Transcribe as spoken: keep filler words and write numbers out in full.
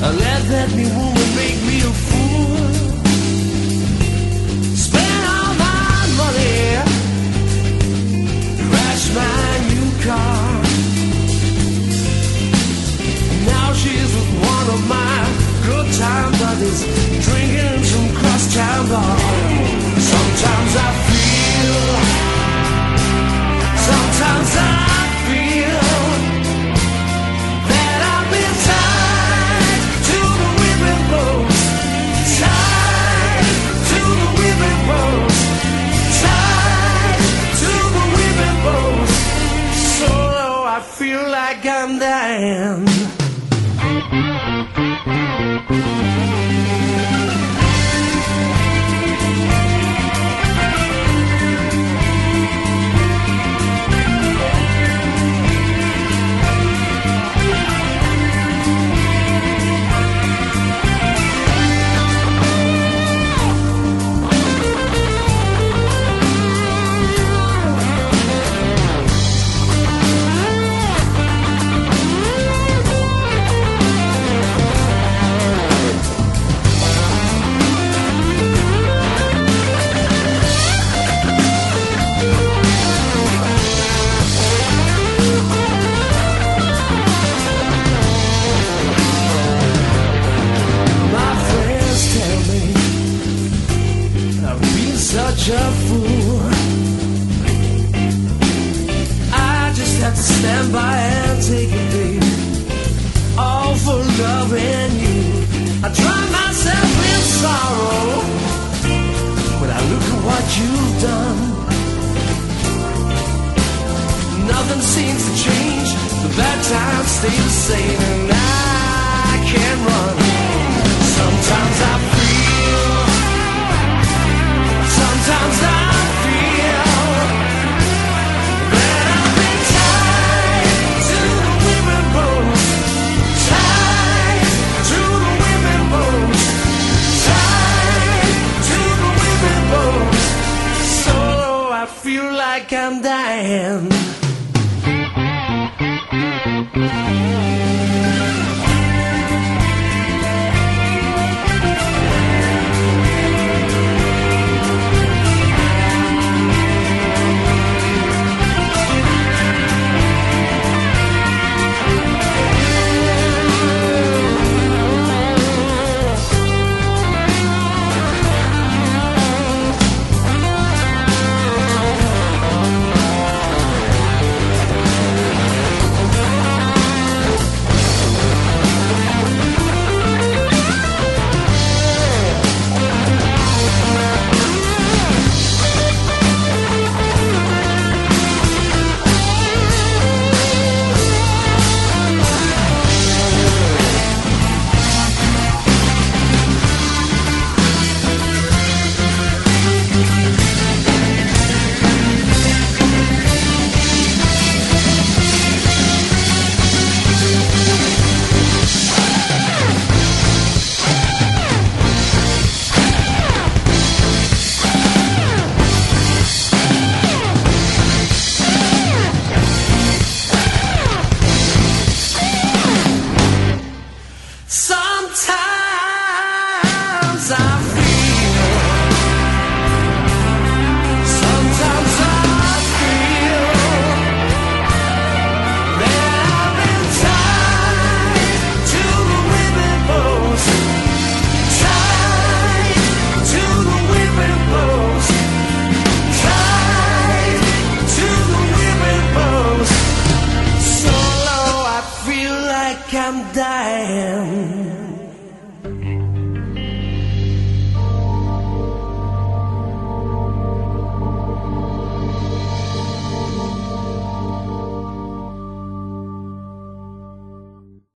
I let that new woman make me a fool. Spent all my money, crashed my new car. Now she's with one of my good time buddies, drinking some crosstown bar. Sometimes I feel, sometimes I feel that I've been tied to the whipping post, tied to the whipping post, tied to the whipping post. So low I feel like I'm dying. Such a fool. I just have to stand by and take it, baby. All for loving you. I drown myself in sorrow when I look at what you've done. Nothing seems to change. The bad times stay the same, and I can't run. Sometimes I feel, sometimes I feel that I've been tied to the whipping post, tied to the whipping post, tied to the whipping post. So low I feel like I'm dying.